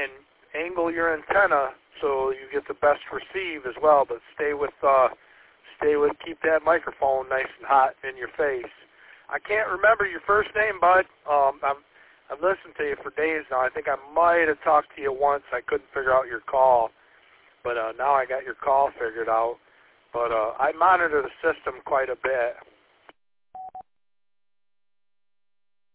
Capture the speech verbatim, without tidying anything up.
and angle your antenna so you get the best receive as well. But stay with, uh, stay with, keep that microphone nice and hot in your face. I can't remember your first name, bud. Um, I'm, I've listened to you for days now. I think I might have talked to you once. I couldn't figure out your call, but uh, now I got your call figured out. But uh, I monitor the system quite a bit.